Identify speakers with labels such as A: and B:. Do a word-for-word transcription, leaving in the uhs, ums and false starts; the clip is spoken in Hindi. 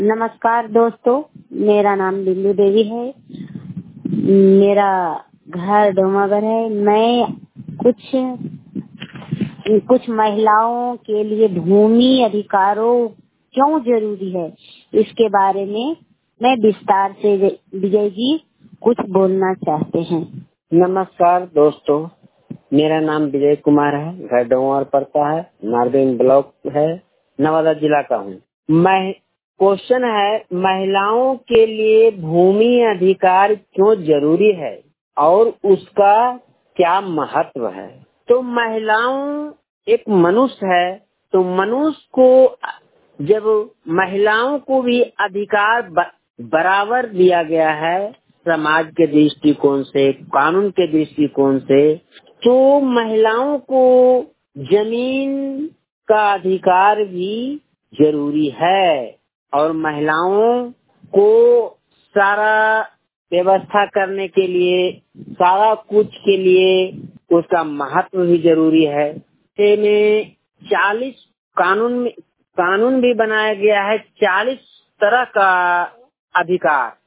A: नमस्कार दोस्तों, मेरा नाम बिंदु देवी है। मेरा घर डोमावर है। मैं कुछ कुछ महिलाओं के लिए भूमि अधिकारों क्यों जरूरी है, इसके बारे में मैं विस्तार से विजय जी कुछ बोलना चाहते हैं।
B: नमस्कार दोस्तों, मेरा नाम विजय कुमार है। घर डोमावर पड़ता है, नारदेन ब्लॉक है, नवादा जिला का हूँ। मैं क्वेश्चन है, महिलाओं के लिए भूमि अधिकार क्यों जरूरी है और उसका क्या महत्व है। तो महिलाओं एक मनुष्य है, तो मनुष्य को जब महिलाओं को भी अधिकार बराबर दिया गया है समाज के दृष्टिकोण से, कानून के दृष्टिकोण से, तो महिलाओं को जमीन का अधिकार भी जरूरी है और महिलाओं को सारा व्यवस्था करने के लिए, सारा कुछ के लिए उसका महत्व भी जरूरी है। में चालीस कानून में कानून भी बनाया गया है, चालीस तरह का अधिकार